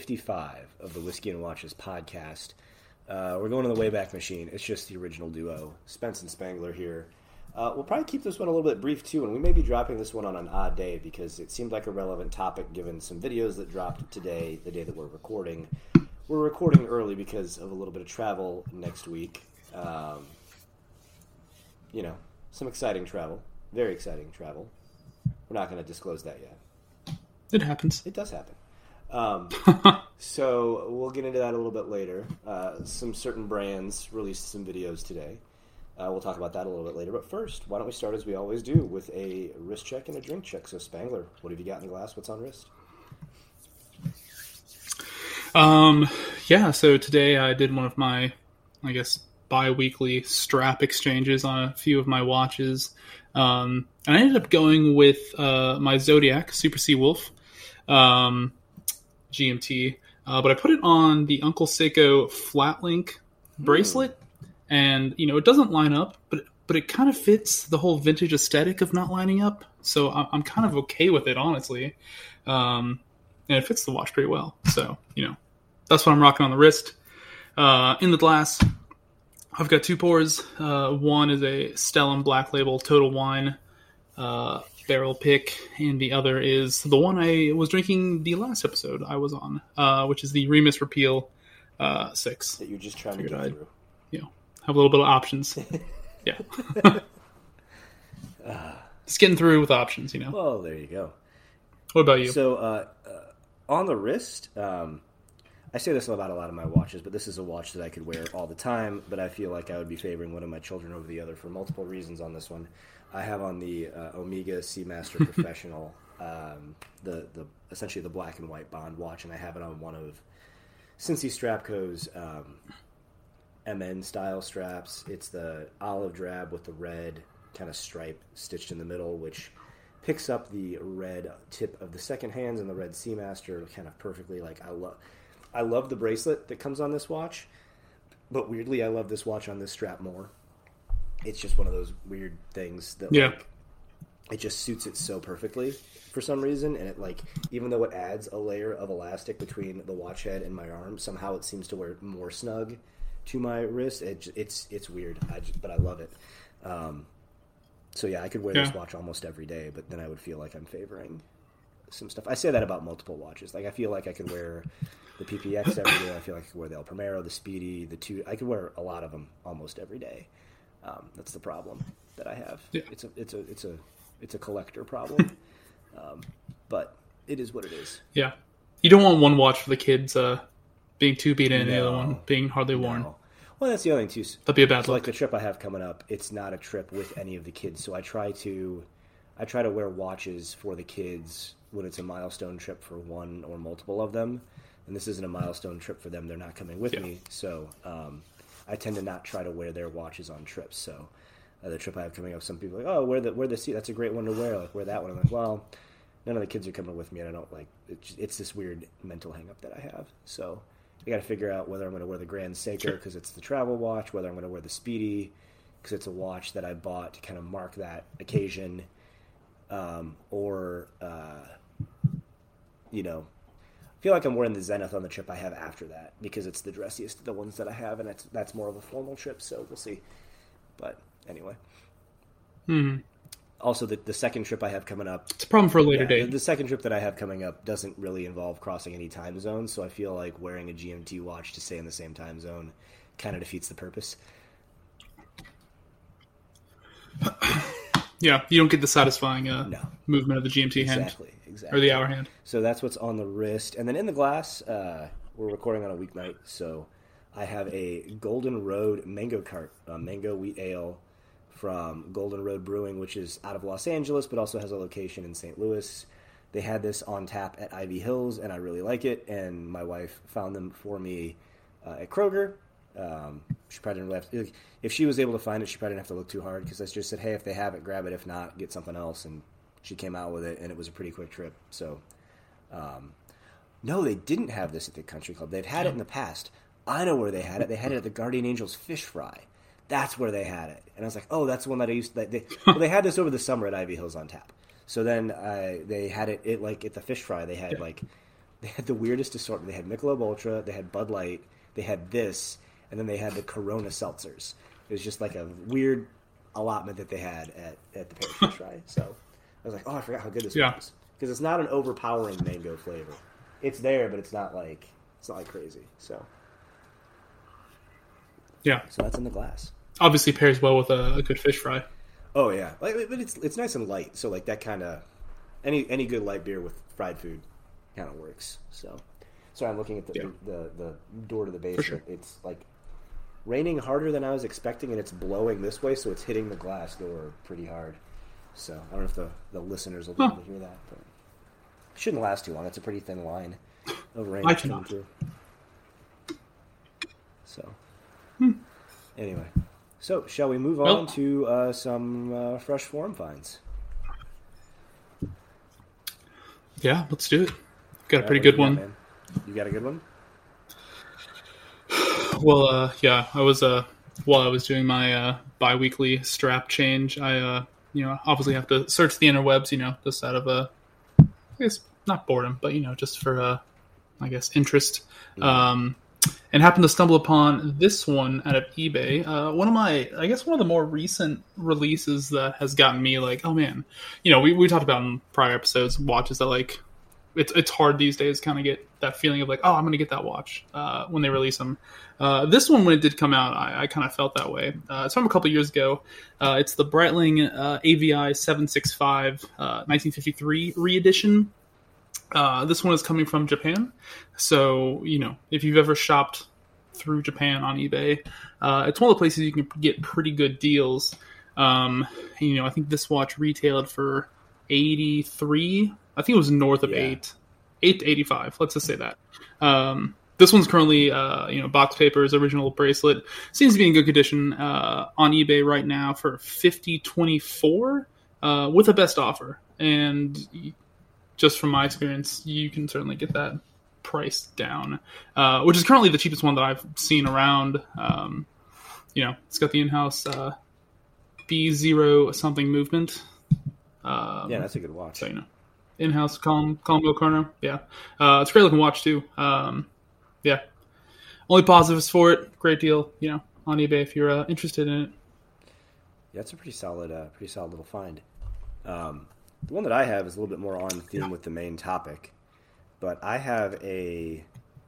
55 of the Whiskey and Watches podcast. We're going to the Wayback Machine. It's just the original duo, Spence and Spangler here. We'll probably keep this one a little bit brief, too, and we may be dropping this one on an odd day because it seemed like a relevant topic given some videos that dropped today, the day that we're recording. We're recording early because of a little bit of travel next week. Some exciting travel. Very exciting travel. We're not going to disclose that yet. It happens. It does happen. So we'll get into that a little bit later. Some certain brands released some videos today. We'll talk about that a little bit later. But first, why don't we start as we always do with a wrist check and a drink check. So Spangler, what have you got in the glass? What's on wrist? So today I did one of my, bi-weekly strap exchanges on a few of my watches. And I ended up going with my Zodiac Super Sea Wolf GMT. But I put it on the Uncle Seiko Flat Link bracelet. And, it doesn't line up, but it kind of fits the whole vintage aesthetic of not lining up. So I'm kind of okay with it, honestly. And it fits the watch pretty well. So, that's what I'm rocking on the wrist. In the glass, I've got two pours. One is a Stellum Black Label Total Wine barrel pick, and the other is the one I was drinking the last episode I was on, which is the Remus Repeal 6. That you're just trying to get through. Have a little bit of options. Yeah. Just getting through with options, Well, there you go. What about you? So, on the wrist, I say this about a lot of my watches, but this is a watch that I could wear all the time, but I feel like I would be favoring one of my children over the other for multiple reasons on this one. I have on the Omega Seamaster Professional, essentially the black and white Bond watch, and I have it on one of Cincy Strapco's MN style straps. It's the olive drab with the red kind of stripe stitched in the middle, which picks up the red tip of the second hands and the red Seamaster kind of perfectly. I love the bracelet that comes on this watch, but weirdly I love this watch on this strap more. It's just one of those weird things that it just suits it so perfectly for some reason, and it even though it adds a layer of elastic between the watch head and my arm, somehow it seems to wear more snug to my wrist. It's weird, but I love it. I could wear this watch almost every day, but then I would feel like I'm favoring some stuff. I say that about multiple watches. I feel like I could wear the PPX every day. I feel like I could wear the El Primero, the Speedy, the two. I could wear a lot of them almost every day. That's the problem that I have. Yeah. It's a collector problem, but it is what it is. Yeah, you don't want one watch for the kids being too beat in, and the other one being hardly worn. Well, that's the other thing too. That'd be a bad look. Like the trip I have coming up, it's not a trip with any of the kids, so I try to wear watches for the kids when it's a milestone trip for one or multiple of them. And this isn't a milestone trip for them; they're not coming with me, so I tend to not try to wear their watches on trips. So the trip I have coming up, some people are like, oh, wear the seat. That's a great one to wear. Wear that one. I'm like, well, none of the kids are coming with me, and I don't it's this weird mental hang up that I have. So I got to figure out whether I'm going to wear the Grand Seiko because it's the travel watch, whether I'm going to wear the Speedy because it's a watch that I bought to kind of mark that occasion, or I feel like I'm wearing the Zenith on the trip I have after that because it's the dressiest of the ones that I have, and that's more of a formal trip, so we'll see. But anyway. Mm-hmm. Also, the second trip I have coming up... It's a problem for a later date. The second trip that I have coming up doesn't really involve crossing any time zones, so I feel like wearing a GMT watch to stay in the same time zone kind of defeats the purpose. Yeah, you don't get the satisfying movement of the GMT hand. Exactly. Or the hour hand. So that's what's on the wrist. And then in the glass, we're recording on a weeknight, so I have a Golden Road Mango Cart, mango wheat ale from Golden Road Brewing, which is out of Los Angeles, but also has a location in St. Louis. They had this on tap at Ivy Hills, and I really like it, and my wife found them for me at Kroger. She probably didn't really have to, if she was able to find it, she probably didn't have to look too hard, because I just said, hey, if they have it, grab it. If not, get something else, and she came out with it, and it was a pretty quick trip. So, no, they didn't have this at the country club. They've had it in the past. I know where they had it. They had it at the Guardian Angels Fish Fry. That's where they had it. And I was like, oh, that's the one that I used to... They had this over the summer at Ivy Hills on tap. So then they had it like at the Fish Fry. They had They had the weirdest assortment. They had Michelob Ultra, they had Bud Light, they had this, and then they had the Corona seltzers. It was just like a weird allotment that they had at the Parish Fish Fry. So I was like, oh, I forgot how good this was. Because it's not an overpowering mango flavor. It's there, but it's not like crazy. So yeah. So that's in the glass. Obviously pairs well with a good fish fry. Oh yeah, but it's nice and light. So like that kind of any good light beer with fried food kind of works. So I'm looking at the door to the basement. Sure. It's like raining harder than I was expecting, and it's blowing this way, so it's hitting the glass door pretty hard. So I don't know if the listeners will be able to hear that, but it shouldn't last too long. It's a pretty thin line of rain coming through. So anyway, so shall we move on to some fresh form finds? Yeah, let's do it. Got a pretty good one. Man? You got a good one? Well, yeah, I was while I was doing my bi-weekly strap change, I obviously have to search the interwebs, just out of I guess not boredom, but just for I guess interest. And happened to stumble upon this one out of eBay. One of the more recent releases that has gotten me like, oh man, we talked about in prior episodes watches that like it's hard these days to kind of get that feeling of like, oh, I'm going to get that watch when they release them. This one, when it did come out, I kind of felt that way. It's from a couple years ago. It's the Breitling AVI 765 1953 re-edition. This one is coming from Japan. So, if you've ever shopped through Japan on eBay, it's one of the places you can get pretty good deals. I think this watch retailed for 83. I think it was north of 8 to 85. Let's just say that. This one's currently, box papers, original bracelet. Seems to be in good condition on eBay right now for $50.24 with a best offer. And just from my experience, you can certainly get that price down, which is currently the cheapest one that I've seen around. It's got the in-house B0 something movement. Yeah, that's a good watch. So, in-house combo corner. Yeah. It's a great looking watch too. Yeah. Only positives for it. Great deal, on eBay if you're interested in it. Yeah, it's a pretty solid little find. The one that I have is a little bit more on theme with the main topic, but I have a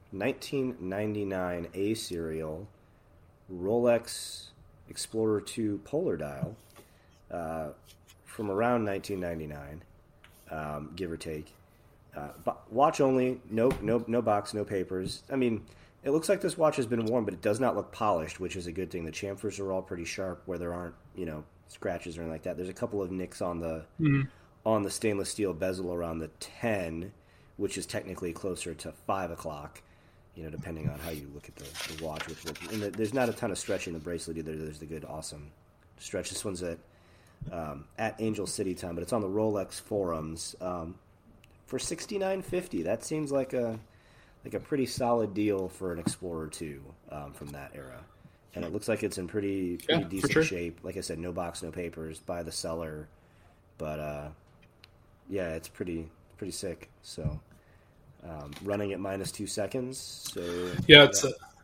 1999 A serial Rolex Explorer 2 Polar Dial from around 1999, give or take. Watch only, no box, no papers. I mean, it looks like this watch has been worn, but it does not look polished, which is a good thing. The chamfers are all pretty sharp, where there aren't scratches or anything like that. There's a couple of nicks on the stainless steel bezel around the 10, which is technically closer to 5 o'clock, depending on how you look at the watch. And there's not a ton of stretch in the bracelet either. There's the good, awesome stretch. This one's at Angel City time, but it's on the Rolex forums for $69.50. That seems like a pretty solid deal for an Explorer 2 from that era. And it looks like it's in pretty decent shape. Like I said, no box, no papers, by the seller. But yeah, it's pretty sick. So running at -2 seconds. So yeah, it's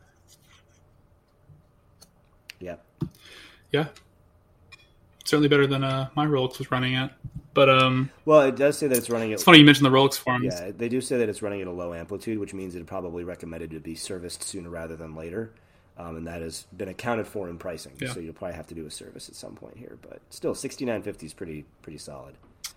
yeah, certainly better than my Rolex was running at. But well, it does say that it's running at. It's funny you mentioned the Rolex forums. Yeah, they do say that it's running at a low amplitude, which means it's probably recommended to be serviced sooner rather than later. And that has been accounted for in pricing. Yeah. So you'll probably have to do a service at some point here. But still, $69.50 is pretty solid.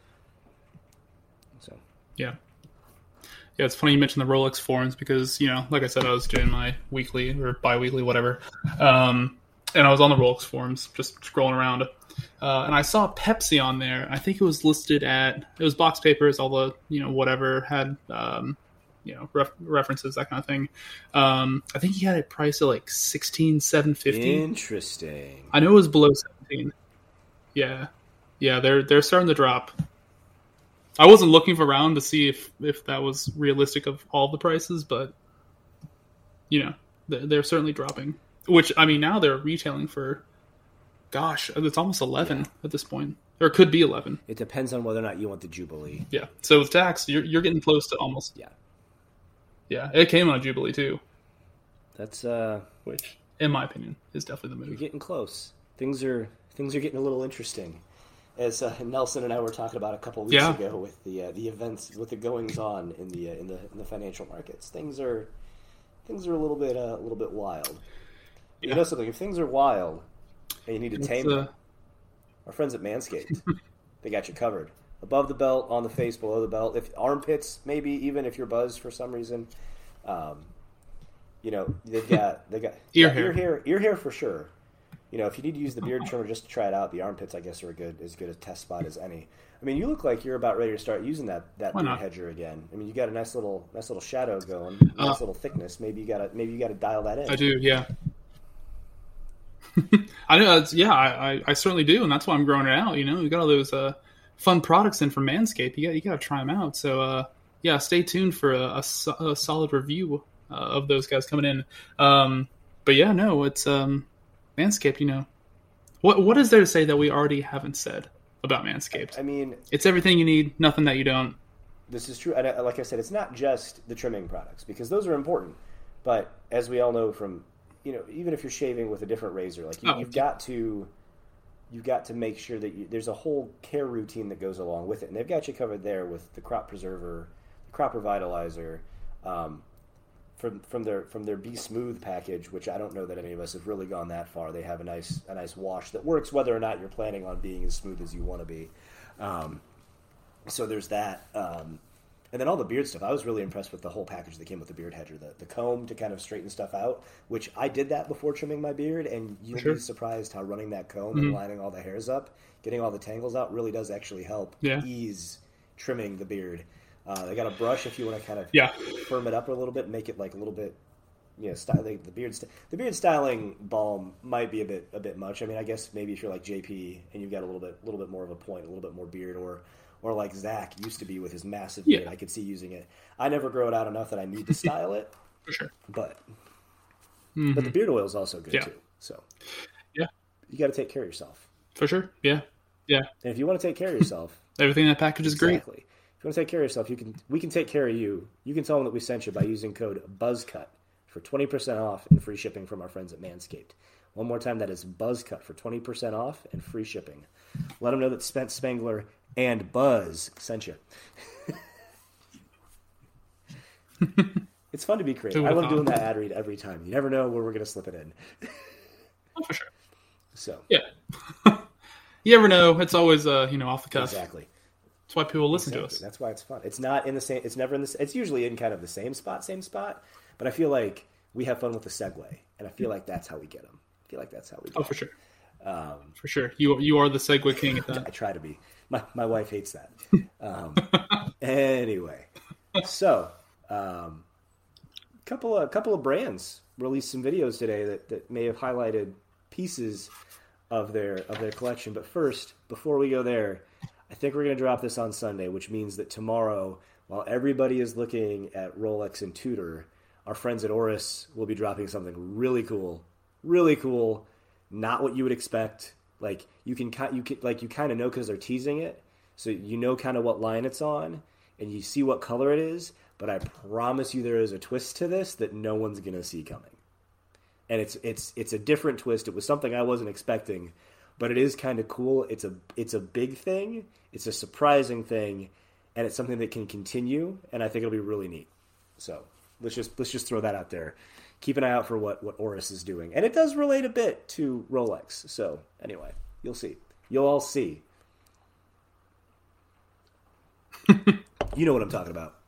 So yeah, it's funny you mentioned the Rolex forums because like I said, I was doing my weekly or bi-weekly, whatever, and I was on the Rolex forums just scrolling around, and I saw Pepsi on there. I think it was listed it was box papers, all the whatever had. References, that kind of thing. I think he had it priced at like $16,750. Interesting. I know it was below 17. Yeah, they're starting to drop. I wasn't looking around to see if that was realistic of all the prices, but they're certainly dropping. Which I mean, now they're retailing for, gosh, it's almost 11 at this point, or it could be 11. It depends on whether or not you want the Jubilee. Yeah. So with tax, you're getting close to almost. Yeah. Yeah, it came on Jubilee too, That's which, in my opinion, is definitely the you're move. getting close. Things are getting a little interesting. As Nelson and I were talking about a couple weeks Yeah. ago with the events, with the goings on in the financial markets, things are a little bit wild. Yeah. You know something? If things are wild and you need to It's, tame them, our friends at Manscaped, they got you covered. Above the belt, on the face, below the belt. If armpits, maybe even if you're buzzed for some reason, um, you know they got Ear yeah, hair. ear hair for sure. You know, if you need to use the beard trimmer just to try it out, the armpits, I guess, are as good a test spot as any. I mean, you look like you're about ready to start using that Why beard not? hedger again. I mean, you got a nice little shadow going, Uh, nice little thickness. Maybe you gotta dial that in. I do, yeah. I know. I certainly do, and that's why I'm growing it out. You know, we got all those fun products in from Manscaped. You got to try them out. So yeah, stay tuned for a solid review of those guys coming in. But yeah, no, it's Manscaped. You know, what is there to say that we already haven't said about Manscaped? I mean, It's everything you need, nothing that you don't. this is true. And like I said, it's not just the trimming products because those are important. But as we all know from, you know, even if you're shaving with a different razor, like you've got to make sure that there's a whole care routine that goes along with it, and they've got you covered there with the crop preserver, the crop revitalizer, from their Be Smooth package, which I don't know that any of us have really gone that far. They have a nice wash that works whether or not you're planning on being as smooth as you want to be. So there's that. And then all the beard stuff. I was really impressed with the whole package that came with the beard hedger, the comb to kind of straighten stuff out, which I did that before trimming my beard, and you'd be surprised how running that comb and lining all the hairs up, getting all the tangles out, really does actually help ease trimming the beard. They got a brush if you want to kind of firm it up a little bit, make it like a little bit, you know, the beard styling balm might be a bit much. I mean, I guess maybe if you're like JP and you've got a little bit more of a point, a little bit more beard, or like Zach used to be with his massive beard. I could see using it. I never grow it out enough that I need to style it. For sure. But the beard oil is also good too. So yeah, you got to take care of yourself. For sure. Yeah. And if you want to take care of yourself, everything in that package is great. Exactly. If you want to take care of yourself, we can take care of you. You can tell them that we sent you by using code BUZZCUT for 20% off and free shipping from our friends at Manscaped. One more time, that is BUZZCUT for 20% off and free shipping. Let them know that Spence Spangler and Buzz sent you. It's fun to be creative. I love doing that ad read every time. You never know where we're going to slip it in. Oh, for sure. So yeah, you never know. It's always off the cuff. Exactly. That's why people listen to us. That's why it's fun. It's not in the same. It's never in the. It's usually in kind of the same spot. But I feel like we have fun with the segue, and I feel like that's how we get them. Oh, for sure. For sure. You are the segue king at that. I try to be. My wife hates that. Anyway, so couple of brands released some videos today that may have highlighted pieces of their collection. But first, before we go there, I think we're going to drop this on Sunday, which means that tomorrow, while everybody is looking at Rolex and Tudor, our friends at Oris will be dropping something really cool. Not what you would expect. Like you kind of know because they're teasing it, so you know kind of what line it's on, and you see what color it is. But I promise you, there is a twist to this that no one's going to see coming, and it's a different twist. It was something I wasn't expecting, but it is kind of cool. It's a big thing. It's a surprising thing, and it's something that can continue. And I think it'll be really neat. So let's just throw that out there. Keep an eye out for what Oris is doing, and it does relate a bit to Rolex. So anyway, you'll see. You'll all see. You know what I'm talking about.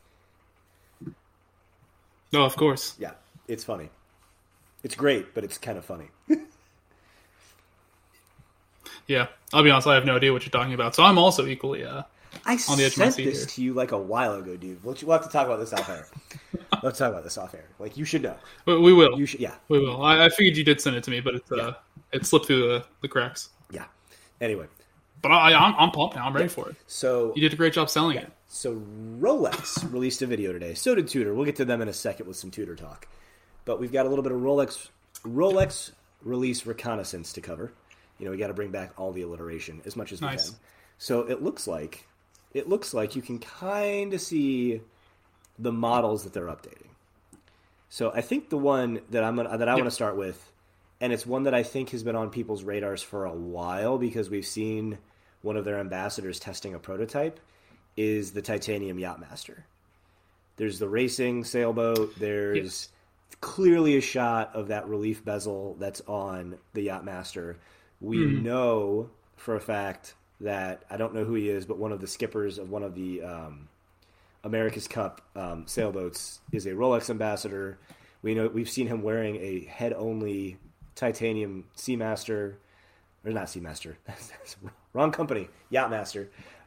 Oh, of course. Yeah, it's funny. It's great, but it's kind of funny. Yeah, I'll be honest. I have no idea what you're talking about. So I'm also equally on the edge of my sent seat this here. to you like a while ago, dude. We'll have to talk about this off air. Let's talk about this off air. Like, you should know. We will. You should, yeah. We will. I figured you did send it to me, but it slipped through the cracks. Yeah. Anyway. But I'm pumped now. I'm ready for it. So you did a great job selling it. So Rolex released a video today. So did Tudor. We'll get to them in a second with some Tudor talk. But we've got a little bit of Rolex release reconnaissance to cover. You know, we got to bring back all the alliteration as much as we can. So it looks like you can kind of see the models that they're updating. So I think the one that I want to start with, and it's one that I think has been on people's radars for a while because we've seen one of their ambassadors testing a prototype, is the Titanium Yachtmaster. There's the racing sailboat. There's clearly a shot of that relief bezel that's on the Yachtmaster. We know for a fact that, I don't know who he is, but one of the skippers of one of the America's Cup sailboats is a Rolex ambassador. We've seen him wearing a head-only titanium Seamaster, or not Seamaster, that's wrong company, Yachtmaster.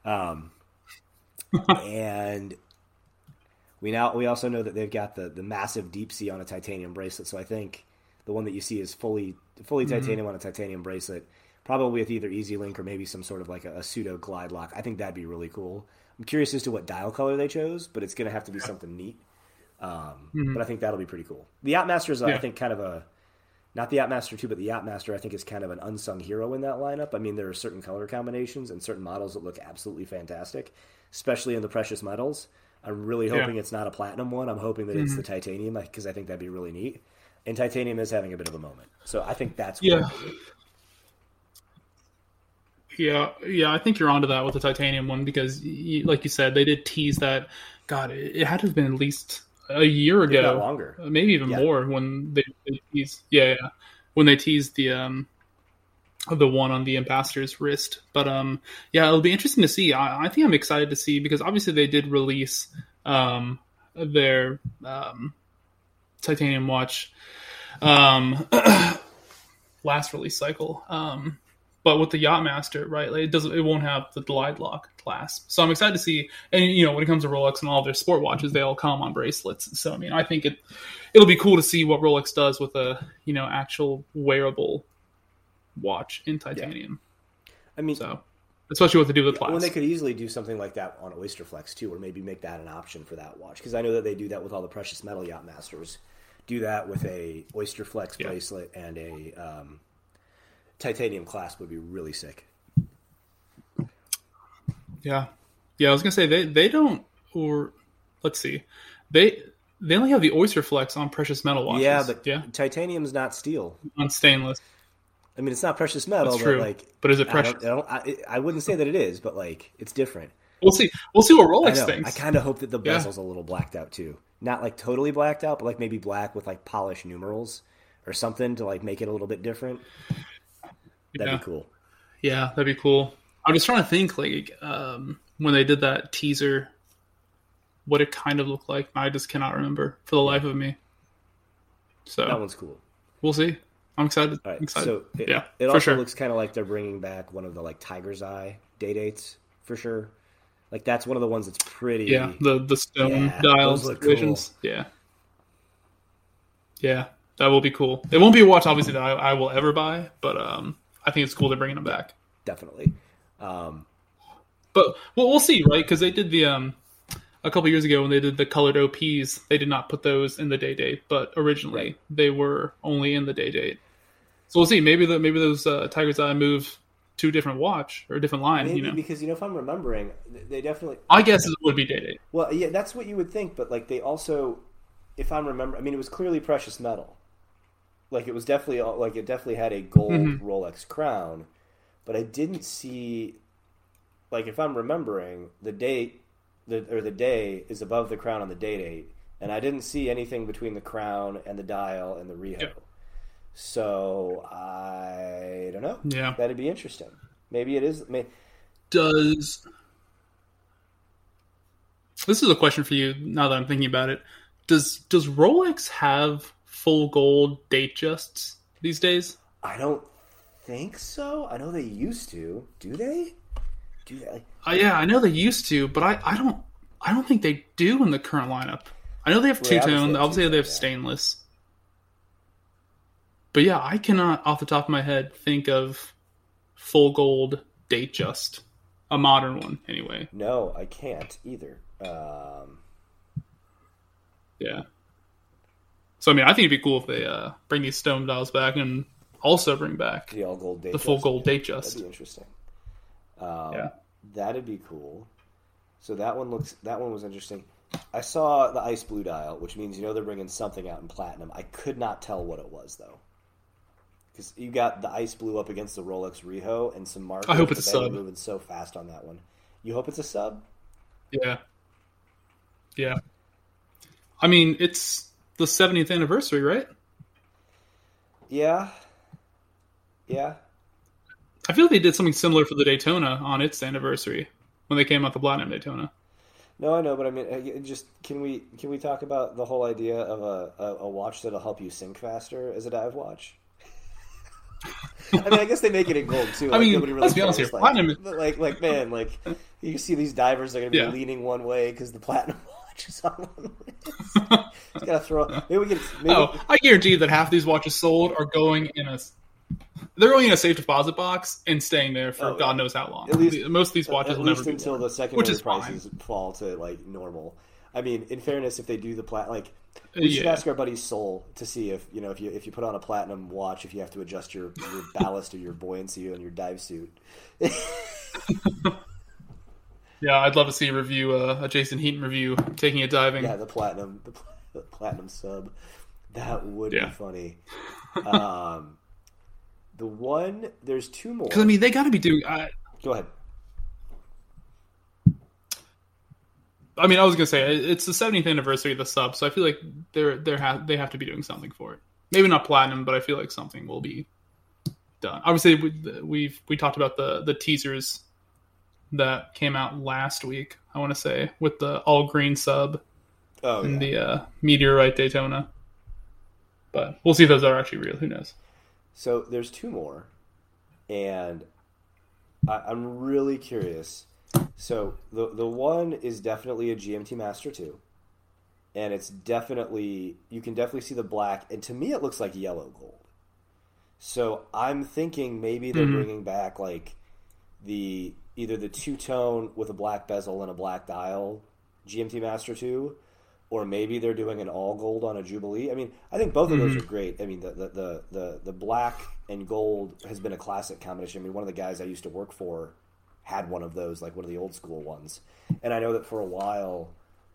And we also know that they've got the massive deep sea on a titanium bracelet. So I think the one that you see is fully titanium on a titanium bracelet, probably with either Easy Link or maybe some sort of like a pseudo glide lock. I think that'd be really cool. I'm curious as to what dial color they chose, but it's going to have to be something neat. But I think that'll be pretty cool. The Yachtmaster is, I think, kind of not the Yachtmaster 2, but the Yachtmaster, I think, is kind of an unsung hero in that lineup. I mean, there are certain color combinations and certain models that look absolutely fantastic, especially in the precious metals. I'm really hoping it's not a platinum one. I'm hoping that it's the titanium, because I think that'd be really neat. And titanium is having a bit of a moment. So I think that's Yeah, I think you're onto that with the titanium one because, like you said, they did tease that. God, it had to have been at least a year ago, if not longer, maybe even more, when they teased. When they teased the one on the ambassador's wrist. But it'll be interesting to see. I think I'm excited to see, because obviously they did release their titanium watch last release cycle. But with the Yachtmaster, right, like it won't have the glide lock clasp. So I'm excited to see. And when it comes to Rolex and all their sport watches, they all come on bracelets. So I mean, I think it'll be cool to see what Rolex does with a actual wearable watch in titanium. I mean, so especially what they do with clasp. When they could easily do something like that on Oysterflex too, or maybe make that an option for that watch, because I know that they do that with all the precious metal Yachtmasters. Do that with a Oysterflex bracelet and a titanium clasp would be really sick. Yeah, I was gonna say they don't, or let's see, they only have the Oysterflex on precious metal watches. Yeah, but titanium's not steel. On stainless. I mean, it's not precious metal. That's true. But is it precious? I wouldn't say that it is, but it's different. We'll see what Rolex thinks. I kind of hope that the bezel's a little blacked out too. Not totally blacked out, but maybe black with polished numerals or something to make it a little bit different. That'd be cool. Yeah, that'd be cool. I was trying to think when they did that teaser, what it kind of looked like. I just cannot remember for the life of me. So that one's cool. We'll see. I'm excited. All right. Excited. So it also looks kind of like they're bringing back one of the Tiger's Eye day-dates for sure. That's one of the ones that's pretty. Yeah, the stone dials visions. Cool. Yeah, that will be cool. It won't be a watch, obviously, that I will ever buy, but I think it's cool they're bringing them back. Definitely. But we'll see, right? Because they did the a couple years ago when they did the colored OPs, they did not put those in the day date, but originally they were only in the day date. So we'll see. Maybe those Tiger's Eye move to a different watch or a different line. Maybe, because if I'm remembering, they definitely. I guess it would be day date. Well, yeah, that's what you would think, but they also, if I'm remembering, I mean, it was clearly precious metal. It was definitely it definitely had a gold Rolex crown, but I didn't see, if I'm remembering, the day is above the crown on the day date, and I didn't see anything between the crown and the dial and the Riho. Yep. So I don't know. Yeah, that'd be interesting. Maybe it is. This is a question for you now that I'm thinking about it. Does Rolex have full gold date justs these days? I don't think so. I know they used to. Do they? Yeah, I know they used to, but I don't think they do in the current lineup. I know they have two-tone. Obviously, they have stainless. But yeah, I cannot, off the top of my head, think of full gold date just. A modern one, anyway. No, I can't either. Yeah. So, I mean, I think it'd be cool if they bring these stone dials back and also bring back the all gold date the full gold date just. That'd be interesting. That'd be cool. So that one was interesting. I saw the ice blue dial, which means they're bringing something out in platinum. I could not tell what it was though, because you got the ice blue up against the Rolex Riho and some markers. I hope it's a they were sub. moving so fast on that one. You hope it's a sub? Yeah. Yeah. I mean, it's the 70th anniversary, right? Yeah. Yeah. I feel like they did something similar for the Daytona on its anniversary when they came out the Platinum Daytona. No, I know, but I mean, just can we talk about the whole idea of a watch that'll help you sink faster as a dive watch? I mean, I guess they make it in gold too. I mean, nobody really let's be honest cares. here. Platinum, man, you see these divers that are going to be Yeah. leaning one way because the platinum watch is on one way. Just gotta throw. Maybe we get. I guarantee you that half these watches sold are going in a. They're going in a safe deposit box and staying there for God knows how long. At least, most of these watches will never be until worn, the secondary which is prices fall to normal. I mean, in fairness, if they do the we should ask our buddy Sol to see if if you put on a platinum watch, if you have to adjust your ballast or your buoyancy on your dive suit. Yeah, I'd love to see a Jason Heaton review taking it diving. Yeah, the platinum sub. That would be funny. There's two more. Because I mean, they got to be doing. Go ahead. I mean, I was gonna say it's the 70th anniversary of the sub, so I feel like they have to be doing something for it. Maybe not platinum, but I feel like something will be done. Obviously, we talked about the teasers that came out last week. I want to say with the all green sub and the Meteorite Daytona, but we'll see if those are actually real. Who knows? So there's two more, and I'm really curious. So the one is definitely a GMT Master 2, and it's you can definitely see the black, and to me it looks like yellow gold. So I'm thinking maybe they're bringing back either the two-tone with a black bezel and a black dial GMT Master 2, or maybe they're doing an all gold on a Jubilee. I mean, I think both of those are great. I mean, the black and gold has been a classic combination. I mean, one of the guys I used to work for had one of those, like one of the old school ones. And I know that for a while,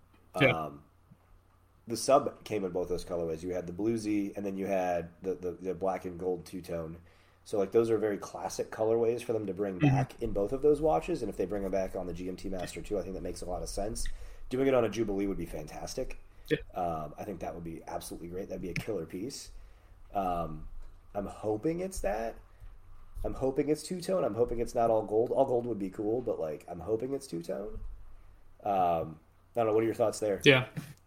the sub came in both those colorways. You had the bluesy, and then you had the black and gold two-tone. So those are very classic colorways for them to bring back in both of those watches. And if they bring them back on the GMT Master 2, I think that makes a lot of sense. Doing it on a Jubilee would be fantastic. Yeah. I think that would be absolutely great. That'd be a killer piece. I'm hoping it's that. I'm hoping it's two-tone. I'm hoping it's not all gold. All gold would be cool, but I'm hoping it's two-tone. I don't know. What are your thoughts there? Yeah.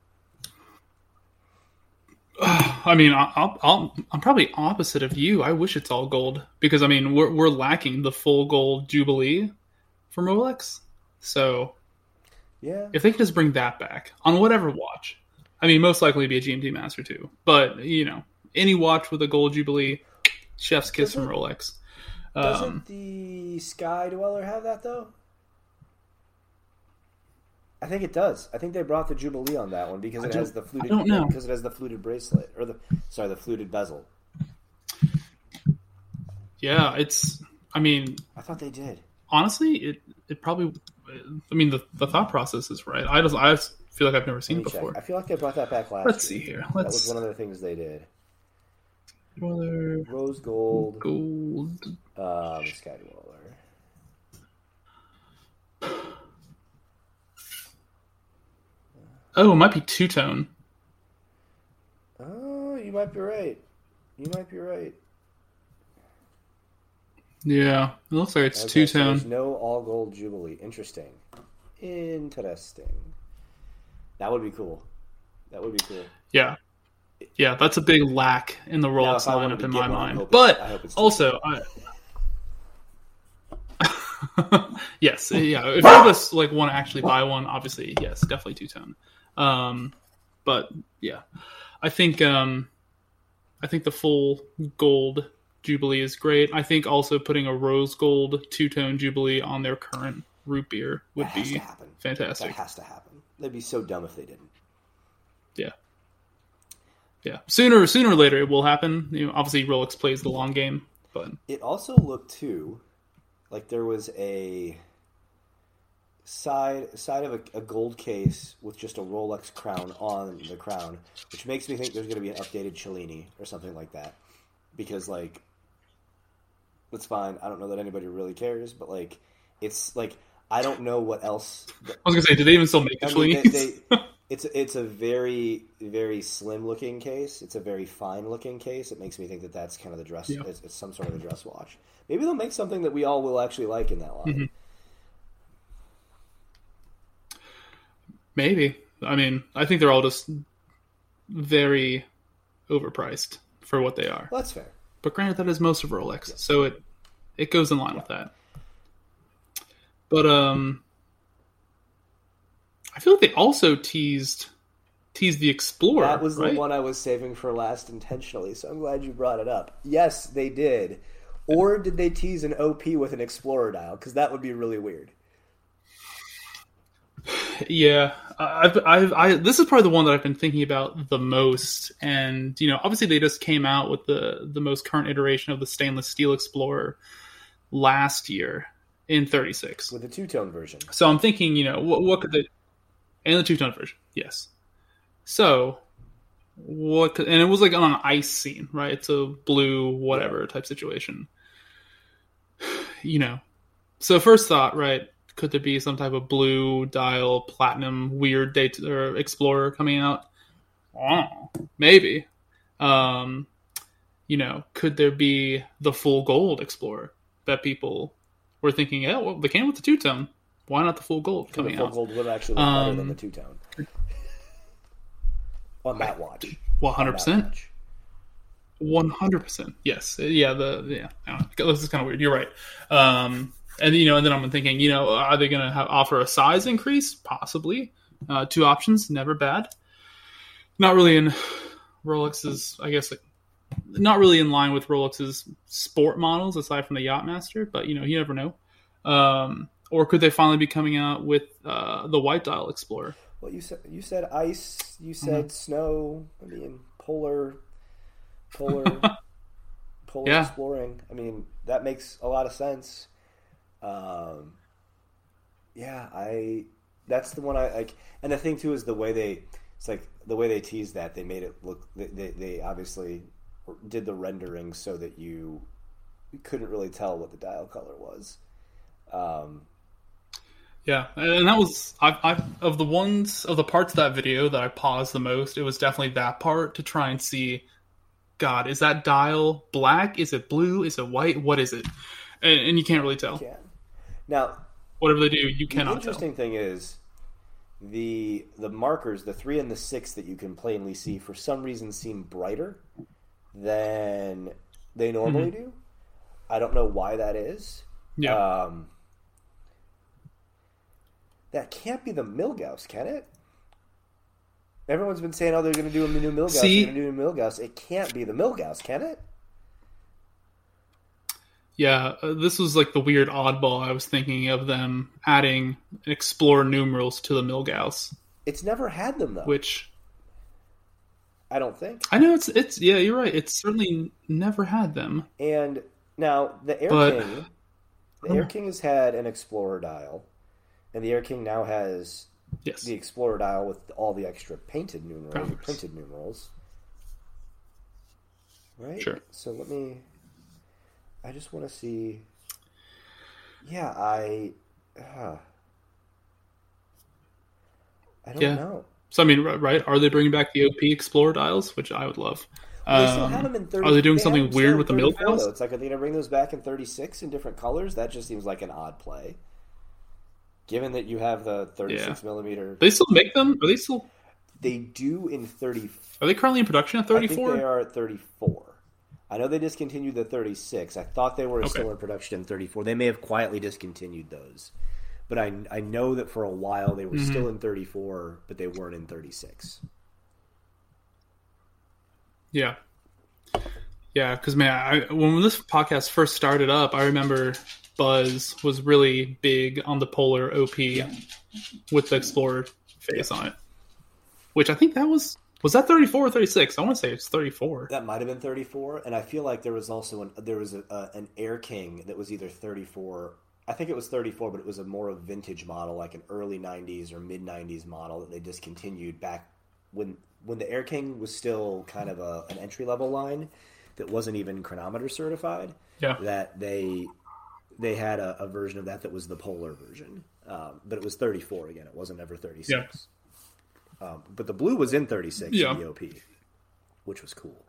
I mean, I'm probably opposite of you. I wish it's all gold because I mean we're lacking the full gold Jubilee from Rolex. So yeah, if they could just bring that back on whatever watch, I mean, most likely it'd be a GMT Master 2. But any watch with a gold Jubilee, chef's kiss from Rolex. Doesn't the Sky Dweller have that though? I think it does. I think they brought the Jubilee on that one because it has the fluted. I don't know. Because it has the fluted bracelet or the fluted bezel. Yeah, it's. I mean, I thought they did. Honestly, it probably. I mean, the thought process is right. I just feel like I've never seen it before. Check. I feel like they brought that back last. Let's see here. That was one of the things they did. Dweller, Rose gold. Sky Dweller. Oh, it might be two-tone. Oh, you might be right. Yeah, it looks like it's two-tone. So there's no all-gold Jubilee. Interesting. That would be cool. Yeah. Yeah, that's a big lack in the Rolex lineup in my mind. But also, yes, yeah. If any of us want to actually buy one, obviously, yes, definitely two-tone. But yeah, I think the full gold Jubilee is great. I think also putting a rose gold two-tone Jubilee on their current root beer would be fantastic. That has to happen. They'd be so dumb if they didn't. Yeah. Yeah. Sooner or later it will happen. Obviously Rolex plays the long game, but it also looked too like there was side of a gold case with just a Rolex crown on the crown, which makes me think there's going to be an updated Cellini or something like that. Because, like, that's fine. I don't know that anybody really cares, but, like, it's like I don't know what else. I was gonna say, do they even still make the Cellinis? It's a very, very slim looking case. It's a very fine looking case. It makes me think that that's kind of the dress. Yeah. It's some sort of a dress watch. Maybe they'll make something that we all will actually like in that line. Mm-hmm. Maybe. I mean, I think they're all just very overpriced for what they are. Well, that's fair. But granted, that is most of Rolex, yeah. So it goes in line with that. But I feel like they also teased the Explorer. That was right? the one I was saving for last intentionally, so I'm glad you brought it up. Yes, they did. Or did they tease an OP with an Explorer dial? Because that would be really weird. Yeah, this is probably the one that I've been thinking about the most. And, you know, obviously they just came out with the most current iteration of the stainless steel Explorer last year in 36. With the two-tone version. So I'm thinking, you know, what could they... And the two-tone version, yes. So, what could... And it was like on an ice scene, right? It's a blue whatever type situation. You know. So first thought, right... Could there be some type of blue dial platinum weird or Explorer coming out? Oh, maybe. You know, could there be the full gold Explorer that people were thinking? Oh, well, they came with the two-tone. Why not the full gold coming out? The full gold would actually look better than the two-tone on that watch. 100%. 100%. Yes. Yeah. This is kind of weird. You're right. And, you know, and then I'm thinking, you know, are they going to offer a size increase? Possibly. Two options, never bad. Not really in Rolex's, I guess, not really in line with Rolex's sport models, aside from the Yachtmaster, but, you know, you never know. Or could they finally be coming out with the white dial Explorer? Well, you said ice, you said snow, I mean, polar yeah. Exploring. I mean, that makes a lot of sense. That's the one I like. And the thing too is the way they teased that, they made it look, they obviously did the rendering so that you couldn't really tell what the dial color was. Yeah, and that was of the parts of that video that I paused the most. It was definitely that part to try and see, God, is that dial black? Is it blue? Is it white? What is it? And you can't really tell. You can. Now, whatever they do, you cannot tell. The interesting thing is the markers, the 3 and the 6 that you can plainly see, for some reason seem brighter than they normally do. I don't know why that is. Yeah. That can't be the Milgauss, can it? Everyone's been saying, oh, they're going to do a new Milgauss. They're going to do a Milgauss. It can't be the Milgauss, can it? Yeah, this was like the weird oddball. I was thinking of them adding Explorer numerals to the Milgauss. It's never had them, though. Which I don't think. I know it's yeah, you're right. It's certainly never had them. And now the Air King has had an Explorer dial, and the Air King now has the Explorer dial with all the extra painted numerals, printed numerals. Right? Sure. So I just want to see. Yeah, I don't know. So I mean, right? Are they bringing back the OP Explorer dials, which I would love? They still have them in 30. Are they doing something weird with the Milgauss? It's like, are they going to bring those back in 36 in different colors? That just seems like an odd play. Given that you have the 36 millimeter, they still make them. Are they still? They do in 30. Are they currently in production at 34? I think they are at 34. I know they discontinued the 36. I thought they were still in production in 34. They may have quietly discontinued those. But I know that for a while they were still in 34, but they weren't in 36. Yeah. Yeah, because, man, when this podcast first started up, I remember Buzz was really big on the Polar OP with the Explorer face on it. Which I think that was that 34 or 36? I want to say it's 34. That might have been 34, and I feel like there was also an Air King that was either 34 I think it was 34, but it was a more of vintage model, like an early 90s or mid 90s model that they discontinued back when the Air King was still kind of an entry level line that wasn't even chronometer certified. Yeah. That they had a version of that was the Polar version, but it was 34 again. It wasn't ever 36. Yeah. But the blue was in 36 in the OP, which was cool.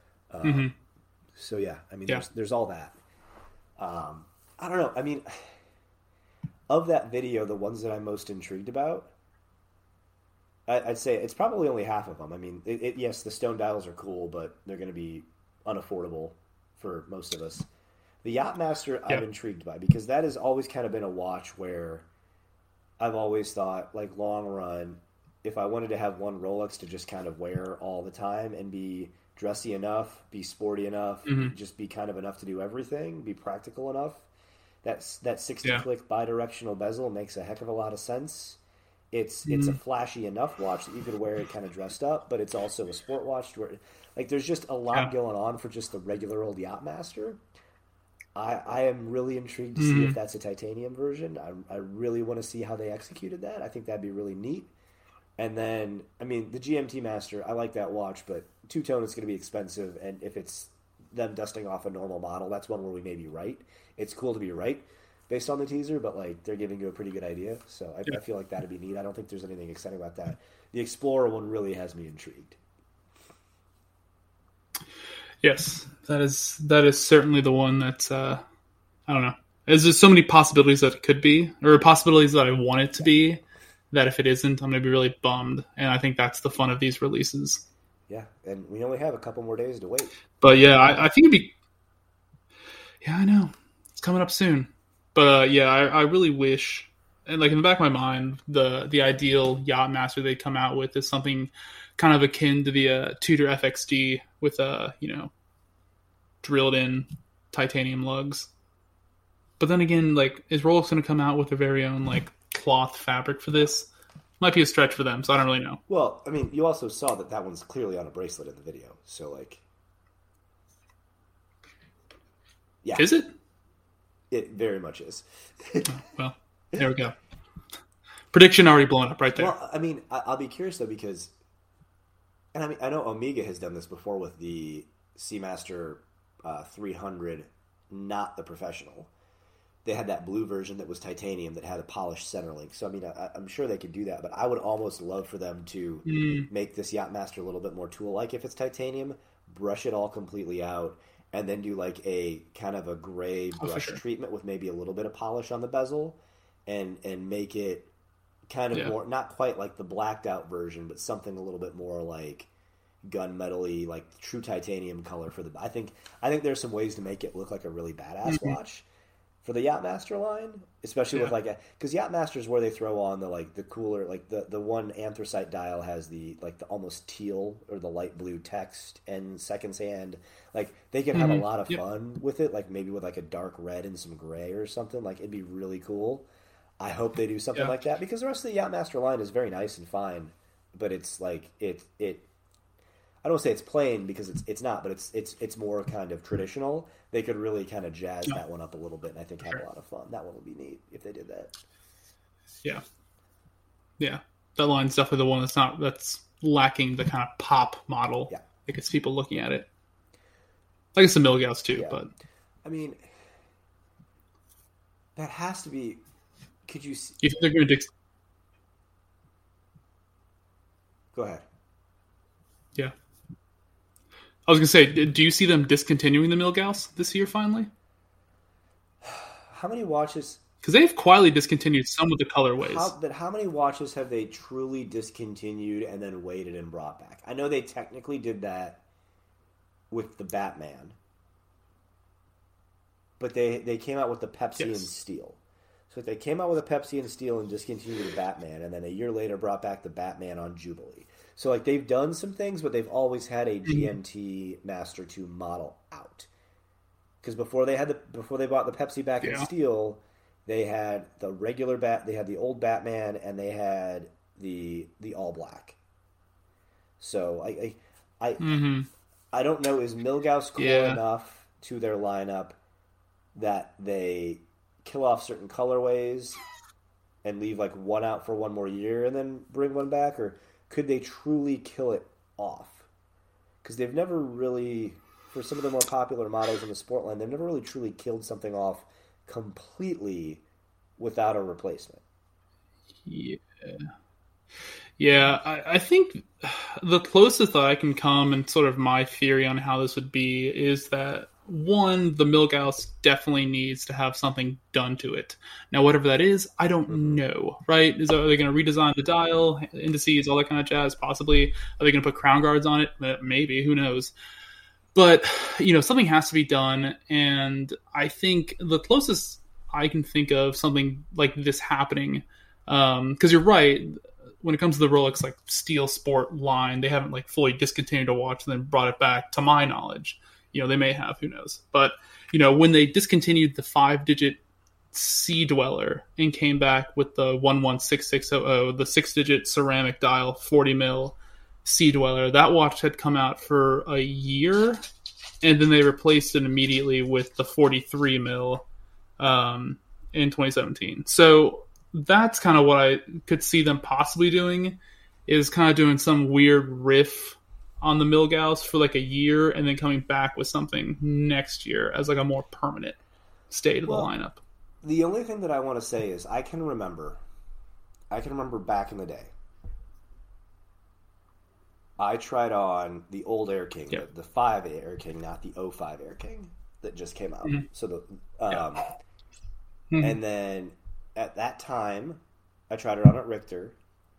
So yeah, I mean, there's all that. I don't know. I mean, of that video, the ones that I'm most intrigued about, I'd say it's probably only half of them. I mean, yes, the stone dials are cool, but they're going to be unaffordable for most of us. The Yachtmaster I'm intrigued by because that has always kind of been a watch where I've always thought, like, long run, if I wanted to have one Rolex to just kind of wear all the time and be dressy enough, be sporty enough, just be kind of enough to do everything, be practical enough, that 60-click bidirectional bezel makes a heck of a lot of sense. It's a flashy enough watch that you could wear it kind of dressed up, but it's also a sport watch where, like, there's just a lot going on for just the regular old Yachtmaster. I am really intrigued to see if that's a titanium version. I really want to see how they executed that. I think that'd be really neat. And then, I mean, the GMT Master, I like that watch, but two-tone is going to be expensive, and if it's them dusting off a normal model, that's one where we may be right. It's cool to be right based on the teaser, but, like, they're giving you a pretty good idea, so I feel like that'd be neat. I don't think there's anything exciting about that. The Explorer one really has me intrigued. Yes, that is certainly the one that's, I don't know. There's just so many possibilities that it could be, or possibilities that I want it to be, that if it isn't, I'm going to be really bummed. And I think that's the fun of these releases. Yeah, and we only have a couple more days to wait. But yeah, I think it'd be... Yeah, I know. It's coming up soon. But yeah, I really wish... And like in the back of my mind, the ideal Yachtmaster they'd come out with is something kind of akin to the Tudor FXD with drilled in titanium lugs. But then again, like, is Rolex going to come out with their very own like cloth fabric for this? Might be a stretch for them, so I don't really know. Well, I mean, you also saw that one's clearly on a bracelet in the video, so like, yeah, is it? It very much is. Well, there we go. Prediction already blown up right there. Well, I mean, I'll be curious though because, and I mean, I know Omega has done this before with the Seamaster 300, not the professional. They had that blue version that was titanium that had a polished center link. So, I mean, I'm sure they could do that, but I would almost love for them to make this Yachtmaster a little bit more tool-like if it's titanium, brush it all completely out, and then do like a kind of a gray brush treatment with maybe a little bit of polish on the bezel and make it kind of more, not quite like the blacked out version, but something a little bit more like gunmetal-y, like true titanium color for the... I think there's some ways to make it look like a really badass watch for the Yachtmaster line, especially with like a... Because Yachtmaster is where they throw on the cooler, like the one anthracite dial has the almost teal or the light blue text and seconds hand. Like they can have a lot of fun with it, like maybe with like a dark red and some gray or something. Like it'd be really cool. I hope they do something like that because the rest of the Yachtmaster line is very nice and fine, but it's like it I don't say it's plain because it's not, but it's more kind of traditional. They could really kind of jazz that one up a little bit, and I think have a lot of fun. That one would be neat if they did that. Yeah, yeah, that line's definitely the one that's lacking the kind of pop model that gets people looking at it. I guess the Milgauss too, but I mean, that has to be. Could you? You think they're going to? Go ahead. Yeah. I was going to say, do you see them discontinuing the Milgauss this year finally? How many watches? Because they've quietly discontinued some of the colorways. But how many watches have they truly discontinued and then waited and brought back? I know they technically did that with the Batman. But they came out with the Pepsi and Steel. So if they came out with a Pepsi and Steel and discontinued the Batman, and then a year later brought back the Batman on Jubilee. So like they've done some things, but they've always had a GMT Master 2 model out. Because before they bought the Pepsi back in Steel, they had the regular they had the old Batman, and they had the all black. So I don't know, is Milgauss core enough to their lineup that they kill off certain colorways and leave like one out for one more year and then bring one back, or could they truly kill it off? Because they've never really, for some of the more popular models in the sport line, they've never really truly killed something off completely without a replacement. Yeah. Yeah, I think the closest that I can come and sort of my theory on how this would be is that one, the Milgauss definitely needs to have something done to it. Now, whatever that is, I don't know, right? Are they going to redesign the dial, indices, all that kind of jazz? Possibly. Are they going to put crown guards on it? Maybe, who knows? But, something has to be done, and I think the closest I can think of something like this happening, because you're right, when it comes to the Rolex like Steel Sport line, they haven't like fully discontinued a watch and then brought it back, to my knowledge. They may have, who knows. But, when they discontinued the 5-digit Sea Dweller and came back with the 116600, the 6-digit ceramic dial 40 mil Sea Dweller, that watch had come out for a year, and then they replaced it immediately with the 43 mil in 2017. So that's kind of what I could see them possibly doing, is kind of doing some weird riff on the Milgauss for like a year and then coming back with something next year as like a more permanent state of the lineup. The only thing that I want to say is I can remember back in the day, I tried on the old Air King, the 5 Air King, not the 05 Air King that just came out. Mm-hmm. So and then at that time, I tried it on at Richter.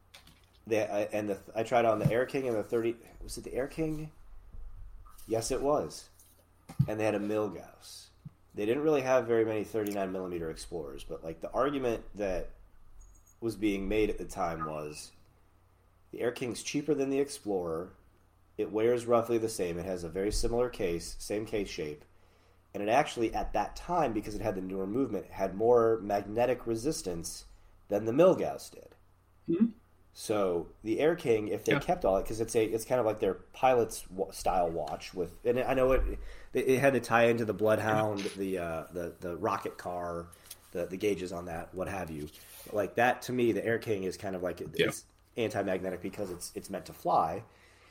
I tried on the Air King and the 30. Was it the Air King? Yes, it was. And they had a Milgauss. They didn't really have very many 39 millimeter Explorers, but like the argument that was being made at the time was the Air King's cheaper than the Explorer. It wears roughly the same. It has a very similar case, same case shape. And it actually, at that time, because it had the newer movement, had more magnetic resistance than the Milgauss did. Mm-hmm. So the Air King, if they kept all it, because it's kind of like their pilot's style watch with, and I know it had to tie into the Bloodhound, the rocket car, the gauges on that, what have you. Like that, to me, the Air King is kind of like it's anti-magnetic because it's meant to fly.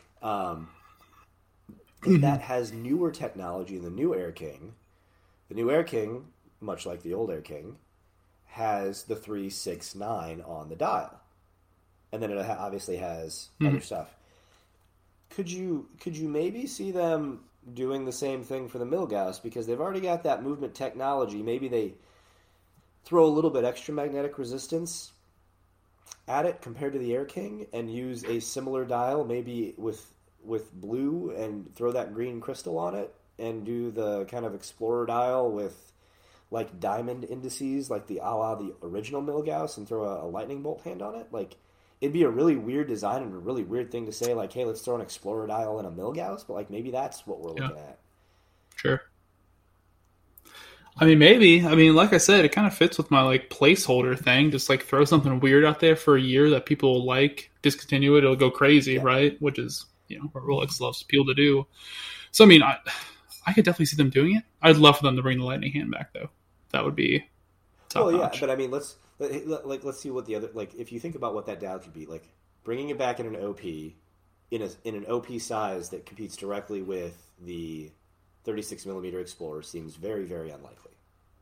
That has newer technology in the new Air King. The new Air King, much like the old Air King, has the 369 on the dial, and then it obviously has other stuff. Could you maybe see them doing the same thing for the Milgauss, because they've already got that movement technology? Maybe they throw a little bit extra magnetic resistance at it compared to the Air King, and use a similar dial, maybe with blue, and throw that green crystal on it, and do the kind of Explorer dial with like diamond indices, like the original Milgauss, and throw a lightning bolt hand on it. Like, it'd be a really weird design and a really weird thing to say, like, hey, let's throw an Explorer dial in a Milgauss, but like maybe that's what we're looking at. Sure. I mean, maybe. I mean, like I said, it kind of fits with my like placeholder thing. Just like throw something weird out there for a year that people will like, discontinue it, it'll go crazy, right? Which is, what Rolex loves people to do. So, I mean, I could definitely see them doing it. I'd love for them to bring the Lightning hand back, though. That would be top notch. But I mean, let's see what the other, like, if you think about what that dial could be, like bringing it back in an OP, in an OP size that competes directly with the 36 millimeter Explorer seems very, very unlikely.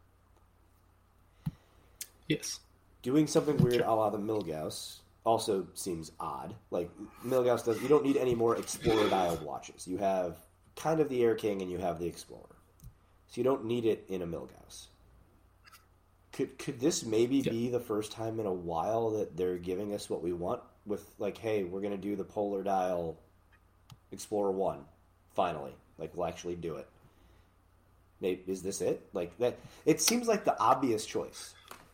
Yes. Doing something weird a la the Milgauss also seems odd. Like, Milgauss you don't need any more Explorer dialed watches. You have kind of the Air King and you have the Explorer. So you don't need it in a Milgauss. Could this maybe be the first time in a while that they're giving us what we want with, like, hey, we're going to do the polar dial Explorer 1, finally. Like, we'll actually do it. Maybe, is this it? Like, that? It seems like the obvious choice.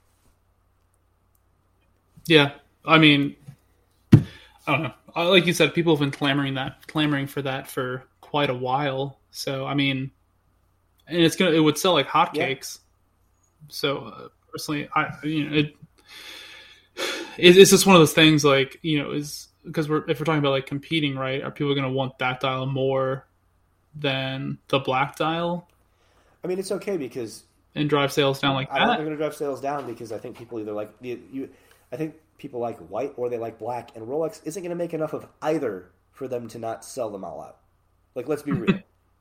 Yeah. I mean, I don't know. Like you said, people have been clamoring for that for quite a while. So, I mean, and it would sell like hotcakes. So, personally, it's just one of those things, like, is because if we're talking about like competing, right? Are people going to want that dial more than the black dial? I mean, it's okay because and drive sales down like I don't think they're that. going to drive sales down because I think people either I think people like white or they like black, and Rolex isn't going to make enough of either for them to not sell them all out. Like, let's be real.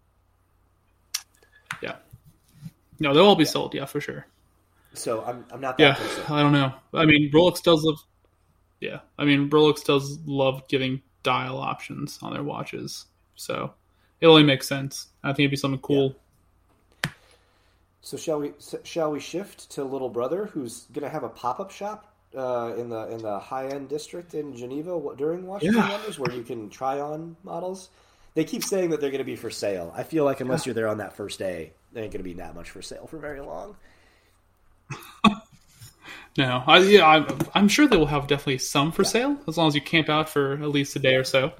Yeah. No, they'll all be Yeah. sold. Yeah, for sure. So I'm not that Yeah, concerned. I don't know. I mean, Rolex does love. Yeah, I mean, Rolex does love giving dial options on their watches, so it only makes sense. I think it'd be something cool. So shall we shift to little brother, who's going to have a pop up shop in the high end district in Geneva during Watches and Yeah. Wonders, where you can try on models. They keep saying that they're going to be for sale. I feel like unless you're there on that first day, they ain't going to be that much for sale for very long. No, I'm sure they will have definitely some for sale as long as you camp out for at least a day or so.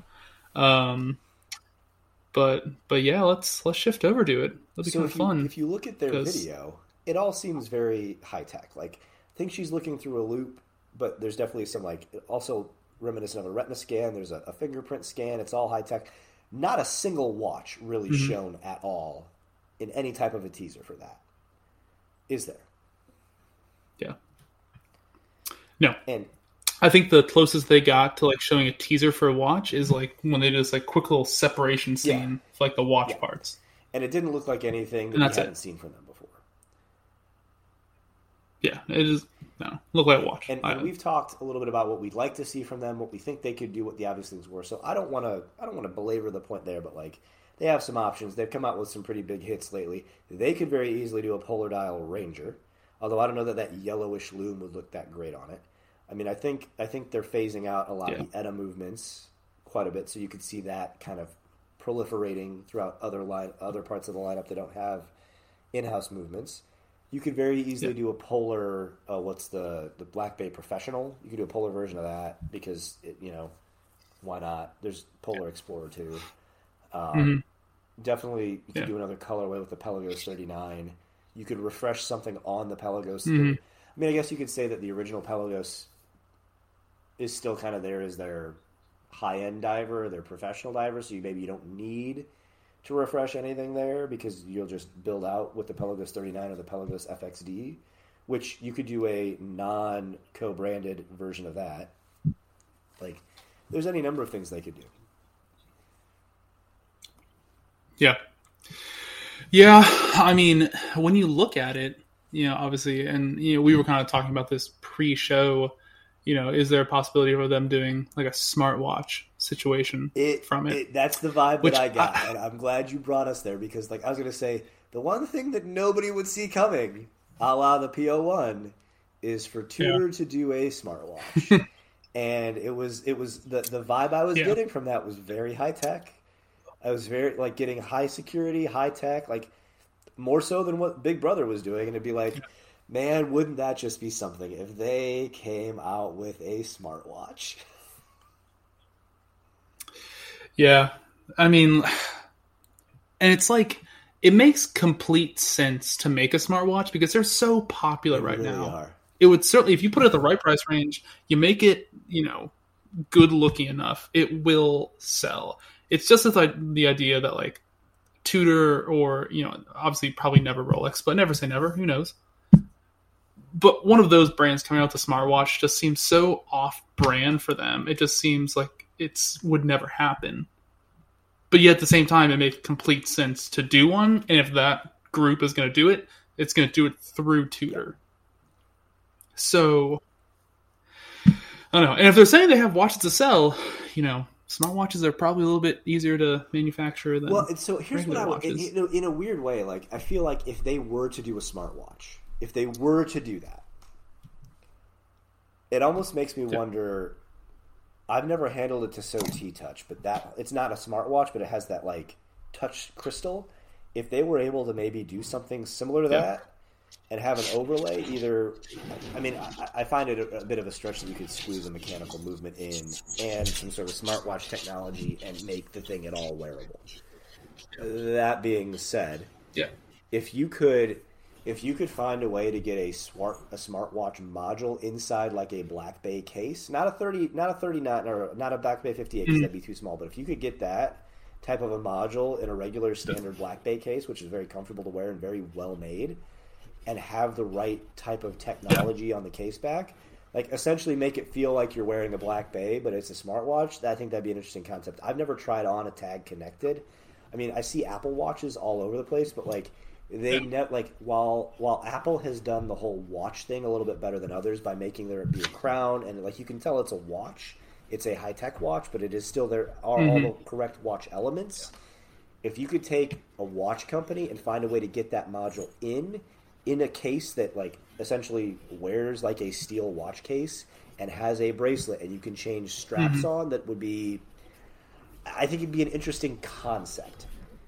But yeah, let's shift over to it. It'll be So kind of fun. if you look at their 'cause- video, it all seems very high tech. Like, I think she's looking through a loop, but there's definitely some like also reminiscent of a retina scan. There's a fingerprint scan. It's all high tech. Not a single watch really Mm-hmm. shown at all in any type of a teaser for that. Is there? Yeah. No, And I think the closest they got to like showing a teaser for a watch is like when they did this like quick little separation scene for like the watch parts. it didn't look like anything that And we that's it. hadn't seen from them before. Yeah, it is. No, look like a watch. And we've talked a little bit about what we'd like to see from them, what we think they could do, what the obvious things were. So I don't want to belabor the point there, but like they have some options. They've come out with some pretty big hits lately. They could very easily do a Polar Dial Ranger, although I don't know that yellowish lume would look that great on it. I mean, I think they're phasing out a lot of the ETA movements quite a bit, so you could see that kind of proliferating throughout other parts of the lineup that don't have in-house movements. You could very easily do a polar. What's the Black Bay Professional? You could do a polar version of that because why not? There's Polar Explorer too. Definitely, you could do another colorway with the Pelagos 39. You could refresh something on the Pelagos. I mean, I guess you could say that the original Pelagos is still kind of there as their high-end diver, their professional diver. So you don't need to refresh anything there because you'll just build out with the Pelagos 39 or the Pelagos FXD, which you could do a non-co-branded version of that. Like, there's any number of things they could do. Yeah. Yeah, I mean, when you look at it, obviously, and, we were kind of talking about this pre-show, is there a possibility of them doing like a smartwatch situation from it? That's the vibe that I got, and I'm glad you brought us there because, like, I was going to say, the one thing that nobody would see coming, a la the PO1, is for Tudor to do a smartwatch. And it was the vibe I was getting from that was very high tech. I was very like getting high security, high tech, like more so than what Big Brother was doing. And it'd be like, man, wouldn't that just be something if they came out with a smartwatch? Yeah, I mean, and it's like it makes complete sense to make a smartwatch because they're so popular right really now. Are. It would certainly, if you put it at the right price range, you make it, good looking enough, it will sell. It's just the idea that like Tudor or, obviously probably never Rolex, but never say never, who knows? But one of those brands coming out with a smartwatch just seems so off-brand for them. It just seems like it would never happen. But yet at the same time, it makes complete sense to do one. And if that group is going to do it, it's going to do it through Tudor. So, I don't know. And if they're saying they have watches to sell, smartwatches are probably a little bit easier to manufacture than so here's what watches. in a weird way, like I feel like if they were to do a smartwatch, if they were to do that, it almost makes me wonder. I've never handled a Tissot T-Touch, but it's not a smartwatch, but it has that like touch crystal. If they were able to maybe do something similar to that and have an overlay, I find it a bit of a stretch that you could squeeze a mechanical movement in and some sort of smartwatch technology and make the thing at all wearable. That being said, if you could find a way to get a smartwatch module inside like a Black Bay case, not a 39 or not a Black Bay 58 because that'd be too small, but if you could get that type of a module in a regular standard Black Bay case, which is very comfortable to wear and very well made, and have the right type of technology on the case back. Like, essentially make it feel like you're wearing a Black Bay, but it's a smartwatch. I think that'd be an interesting concept. I've never tried on a tag connected. I mean, I see Apple Watches all over the place, but like while Apple has done the whole watch thing a little bit better than others by making there be a crown, and like you can tell it's a watch, it's a high tech watch, but it is still there are all the correct watch elements. If you could take a watch company and find a way to get that module in a case that like essentially wears like a steel watch case and has a bracelet, and you can change straps on, that would be, I think it'd be an interesting concept.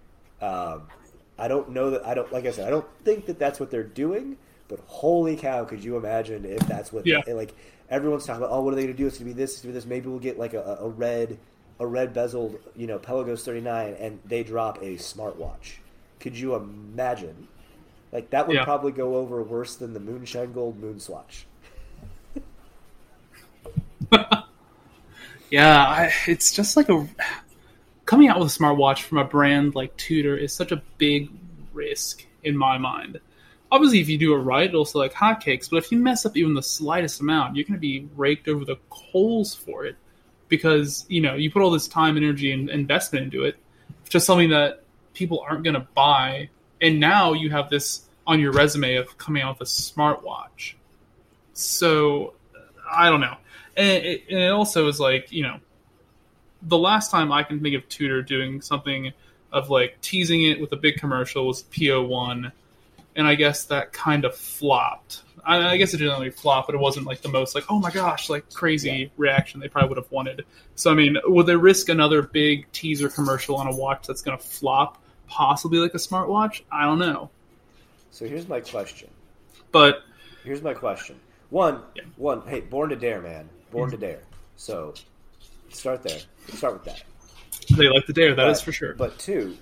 I don't know that, like I said, I don't think that that's what they're doing, but holy cow, could you imagine if that's what like everyone's talking about, oh, what are they going to do? It's going to be this, it's going to be this. Maybe we'll get like a red bezeled, Pelagos 39, and they drop a smartwatch. Could you imagine? Like, that would probably go over worse than the Moonshine Gold Moon Swatch. It's just like coming out with a smartwatch from a brand like Tudor is such a big risk in my mind. Obviously, if you do it right, it'll sell like hotcakes, but if you mess up even the slightest amount, you're going to be raked over the coals for it, because, you put all this time, energy, and investment into it. It's just something that people aren't going to buy. And now you have this on your resume of coming out with a smartwatch. So, I don't know. And it also is like, the last time I can think of Tudor doing something of like teasing it with a big commercial was PO1. And I guess that kind of flopped. I guess it didn't really flop, but it wasn't like the most like, oh my gosh, like crazy reaction they probably would have wanted. So, I mean, would they risk another big teaser commercial on a watch that's going to flop? Possibly like a smartwatch? I don't know. So here's my question. Here's my question. One, hey, Born to Dare, man. Born to Dare. So start there. Start with that. They like to dare, that is for sure. But two,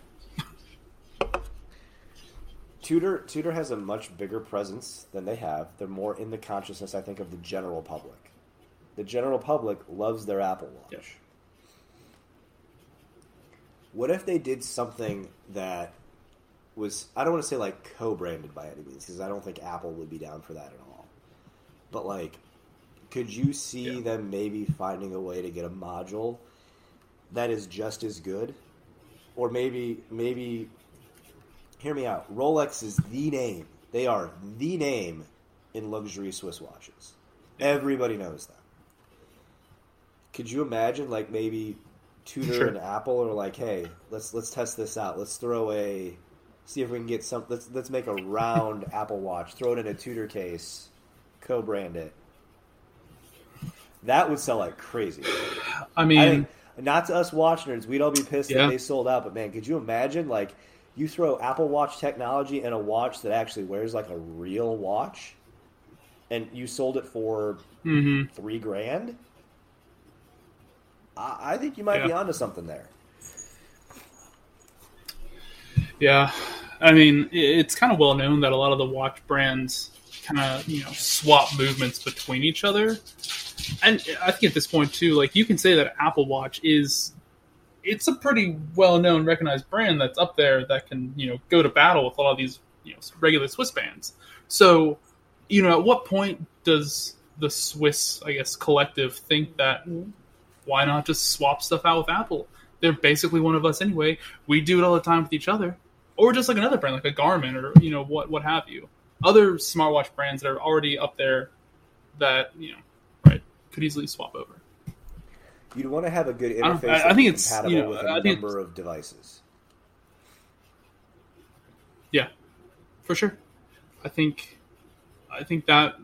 Tudor has a much bigger presence than they have. They're more in the consciousness, I think, of the general public. The general public loves their Apple Watch. Yep. What if they did something that was, I don't want to say like co-branded by any means, because I don't think Apple would be down for that at all. But like, could you see them maybe finding a way to get a module that is just as good? Or maybe, hear me out, Rolex is the name. They are the name in luxury Swiss watches. Everybody knows that. Could you imagine like maybe Tudor and Apple are like, hey, let's test this out. Let's see if we can get some. Let's make a round Apple Watch. Throw it in a Tudor case, co-brand it. That would sell like crazy. I mean, not to us watch nerds, we'd all be pissed that they sold out. But man, could you imagine like you throw Apple Watch technology in a watch that actually wears like a real watch, and you sold it for $3,000? I think you might be onto something there. Yeah, I mean, it's kind of well known that a lot of the watch brands kind of swap movements between each other, and I think at this point too, like you can say that Apple Watch it's a pretty well known, recognized brand that's up there that can go to battle with a lot of these regular Swiss bands. So at what point does the Swiss, I guess, collective think that? Why not just swap stuff out with Apple? They're basically one of us anyway. We do it all the time with each other. Or just like another brand, like a Garmin or, what have you. Other smartwatch brands that are already up there that, could easily swap over. You'd want to have a good interface I think it's compatible with a number of devices. Yeah, for sure. I think that...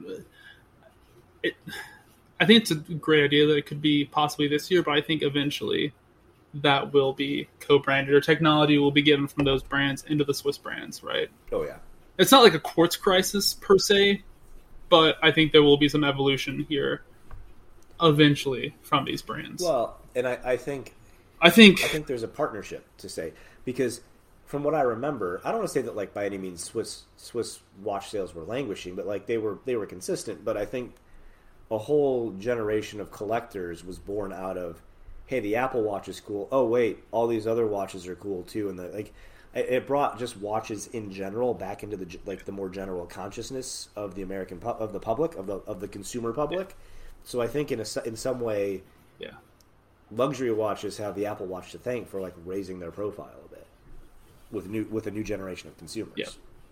I think it's a great idea that it could be possibly this year, but I think eventually that will be co-branded, or technology will be given from those brands into the Swiss brands, right? Oh, yeah. It's not like a quartz crisis per se, but I think there will be some evolution here eventually from these brands. Well, and I think there's a partnership to say, because from what I remember, I don't want to say that like by any means Swiss watch sales were languishing, but like they were consistent. But I think a whole generation of collectors was born out of, hey, the Apple Watch is cool. Oh wait, all these other watches are cool too, and it brought just watches in general back into the more general consciousness of the American of the public of the consumer public. So I think in some way, Yeah. luxury watches have the Apple Watch to thank for like raising their profile a bit with a new generation of consumers. Yeah.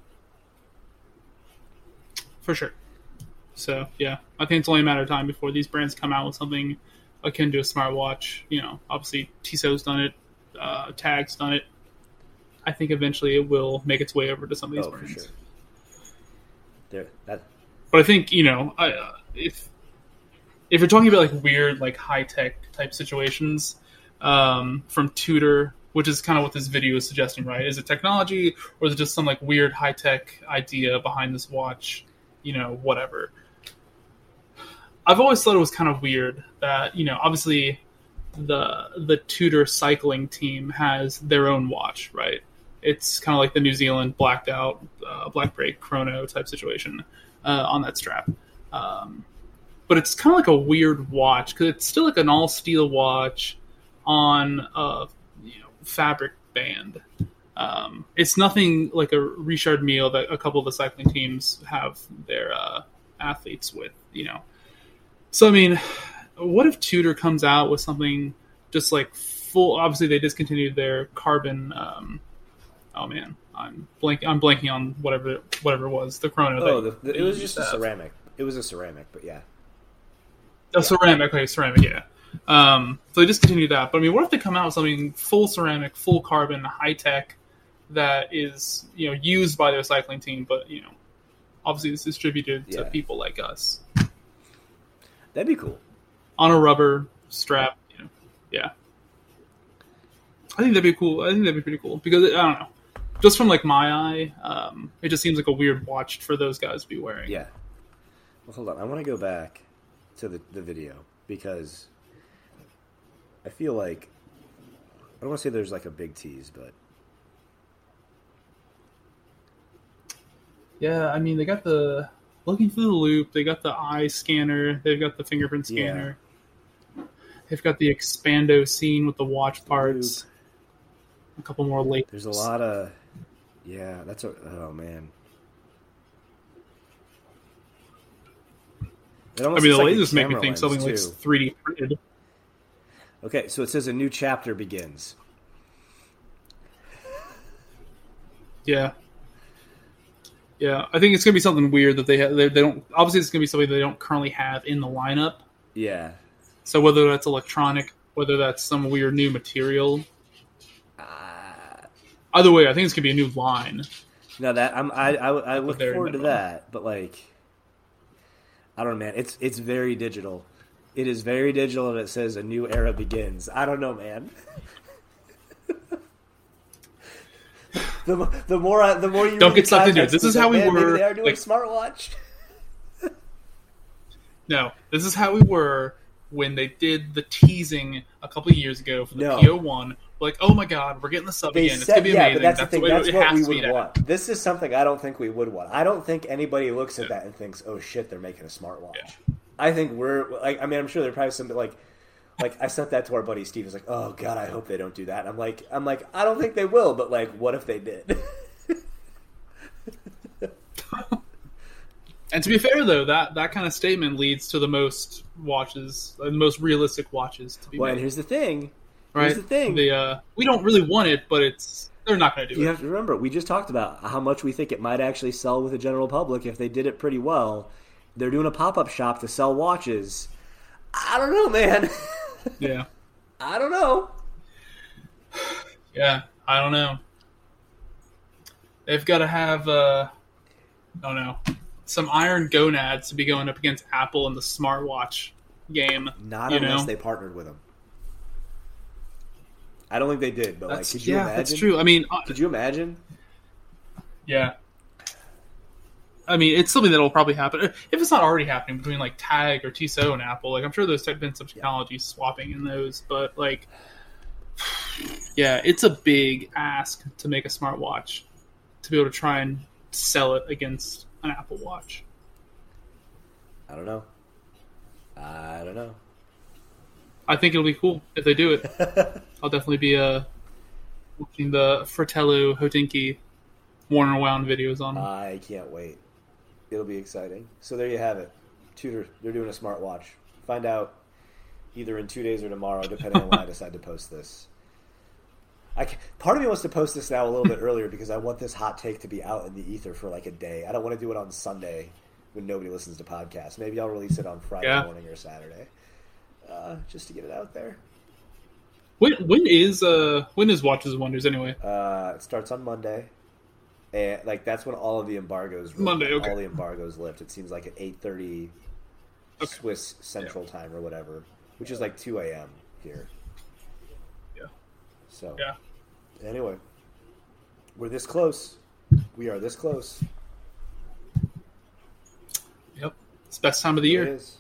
For sure. So yeah, I think it's only a matter of time before these brands come out with something akin to a smartwatch. You know, obviously Tissot's done it, Tag's done it. I think eventually it will make its way over to some of these brands. For sure. But I think, you know, if you're talking about like weird, like high tech type situations, from Tudor, which is kind of what this video is suggesting, right? Is it technology, or is it just some like weird high tech idea behind this watch? You know, whatever. I've always thought it was kind of weird that, you know, obviously the Tudor cycling team has their own watch, right? It's kind of like the New Zealand blacked out Black Break chrono type situation on that strap. But it's kind of like a weird watch because it's still like an all steel watch on a fabric band. It's nothing like a Richard Mille that a couple of the cycling teams have their athletes with, you know. So I mean, what if Tudor comes out with something just like full? Obviously, they discontinued their carbon. Oh man, I'm blanking on whatever it was. The chrono. Oh, it was just a ceramic. It was a ceramic, but yeah. Oh, ceramic. Okay, ceramic. Yeah. So they discontinued that. But I mean, what if they come out with something full ceramic, full carbon, high tech that is, you know, used by their cycling team, but you know, obviously it's distributed to people like us. That'd be cool. On a rubber strap, you know. Yeah. I think that'd be cool. I think that'd be pretty cool because I don't know. Just from like my eye, it just seems like a weird watch for those guys to be wearing. Yeah. Well, hold on. I want to go back to the video because I feel like I don't want to say there's like a big tease, but yeah, I mean they got the looking through the loop, they got the eye scanner, they've got the fingerprint scanner, they've got the expando scene with the watch parts, a couple more lasers. There's a lot of oh man. I mean, the lasers make me think something looks 3D printed. Okay, so it says a new chapter begins. Yeah. Yeah, I think it's going to be something weird that they don't... Obviously, it's going to be something they don't currently have in the lineup. Yeah. So whether that's electronic, whether that's some weird new material... either way, I think it's going to be a new line. No, that I look forward to that, but like... I don't know, man. It's very digital. It is very digital, and it says a new era begins. I don't know, man. the more you don't get sucked into it. This is how we were. Maybe they are doing a smartwatch. No, this is how we were when they did the teasing a couple of years ago for the P01. Like, oh my god, we're getting the sub again. It's gonna be amazing. But that's the thing. That's what we would want. This is something I don't think we would want. I don't think anybody looks at that and thinks, "Oh shit, they're making a smartwatch." Yeah. I think we're like. I mean, I'm sure there are probably some like I sent that to our buddy Steve. He's like, "Oh god, I hope they don't do that." And I'm like, I don't think they will, but like, what if they did? And to be fair, though, that kind of statement leads to the most watches, the most realistic watches to be made. And here's the thing. Right? Here's the thing. We don't really want it, but they're not going to do it. You have to remember, we just talked about how much we think it might actually sell with the general public if they did it pretty well. They're doing a pop-up shop to sell watches. I don't know, man. Yeah. I don't know. Yeah, I don't know. They've got to have, some iron gonads to be going up against Apple in the smartwatch game. Not unless they partnered with them. I don't think they did, but could you imagine? That's true. I mean, could you imagine? Yeah. I mean, it's something that'll probably happen if it's not already happening between like Tag or Tissot and Apple. Like, I'm sure there's been some technology swapping in those, but like, yeah, it's a big ask to make a smartwatch to be able to try and sell it against an Apple Watch. I don't know. I think it'll be cool if they do it. I'll definitely be watching the Fratello Hodinkee Warner Wound videos on them. I can't wait. It'll be exciting. So there you have it. Tudor, they're doing a smartwatch. Find out either in 2 days or tomorrow, depending on when I decide to post this. Part of me wants to post this now a little bit earlier because I want this hot take to be out in the ether for like a day. I don't want to do it on Sunday when nobody listens to podcasts. Maybe I'll release it on Friday morning or Saturday, just to get it out there. When is Watches and Wonders anyway? It starts on Monday, and like that's when all of the embargoes lift. Monday. Okay. All the embargoes lift. It seems like at 8:30 Swiss Central Time or whatever, which is like 2 a.m. here. Yeah. So yeah. Anyway, we're this close. We are this close. Yep. It's the best time of the year. It is.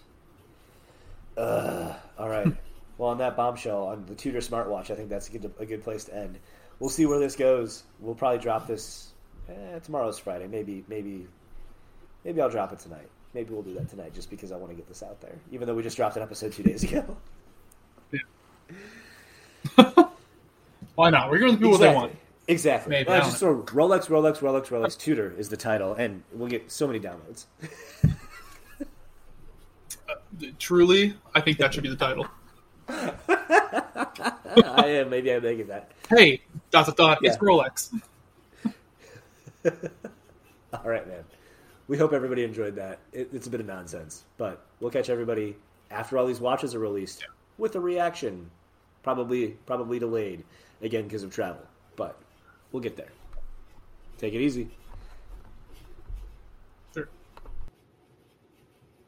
All right. Well, on that bombshell, on the Tudor smartwatch, I think that's a good place to end. We'll see where this goes. We'll probably drop this tomorrow's Friday. Maybe I'll drop it tonight. Maybe we'll do that tonight just because I want to get this out there, even though we just dropped an episode 2 days ago. Yeah. Why not? We're going to do what they want. Exactly. Maybe, Just throw Rolex, Tudor is the title, and we'll get so many downloads. Truly, I think that should be the title. Maybe I'm making that. Hey, ... It's Rolex. All right, man. We hope everybody enjoyed that. It's a bit of nonsense, but we'll catch everybody after all these watches are released with a reaction, probably delayed again because of travel, but we'll get there. Take it easy.